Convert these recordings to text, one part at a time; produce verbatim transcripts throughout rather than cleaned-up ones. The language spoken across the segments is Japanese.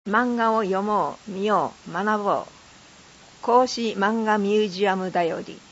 漫画を読もう、見よう、学ぼう。孔子漫画ミュージアムだより。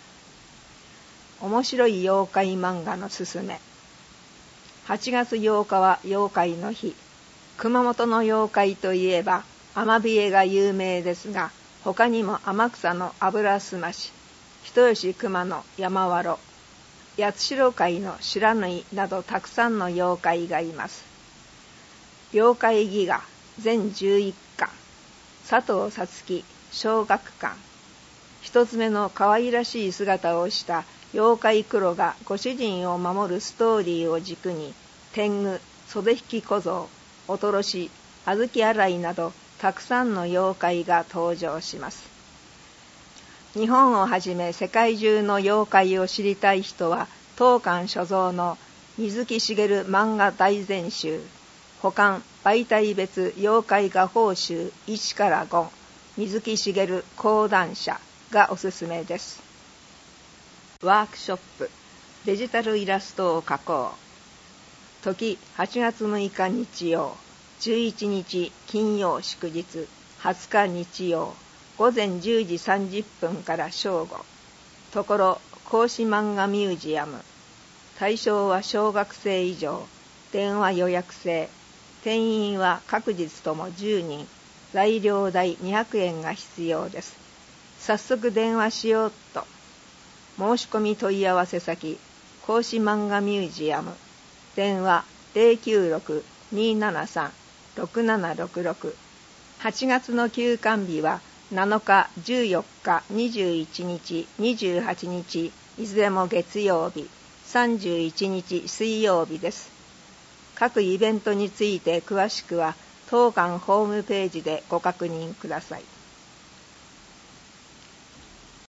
面白い妖怪漫画のすすめ。はちがつようかは妖怪の日。熊本の妖怪といえばアマビエが有名ですが、他にも天草の油すまし、人吉熊の山わろ、八代海の白縫などたくさんの妖怪がいます。妖怪戯画全じゅういっかん、佐藤さつき小学館。一つ目の可愛らしい姿をした妖怪黒がご主人を守るストーリーを軸に、天狗、袖引小僧、おとろし、あずき洗いなどたくさんの妖怪が登場します。日本をはじめ世界中の妖怪を知りたい人は、当館所蔵の水木しげる漫画大全集、保管媒体別妖怪画報集いちからご、水木しげる講談社がおすすめです。ワークショップ、デジタルイラストを描こう。時はちがつむいか日曜、じゅういちにち金曜祝日、はつか日曜、ごぜんじゅうじさんじゅっぷんから正午。ところ孔子漫画ミュージアム。対象は小学生以上、電話予約制。定員は各日ともじゅうにん、材料代にひゃくえんが必要です。早速電話しようっと。申し込み問い合わせ先、孔子漫画ミュージアム。電話 ゼロきゅうろく にーななさん ろくななろくろく。はちがつの休館日はなのか、じゅうよっか、にじゅういちにち、にじゅうはちにち、いずれも月曜日、さんじゅういちにち水曜日です。各イベントについて詳しくは当館ホームページでご確認ください。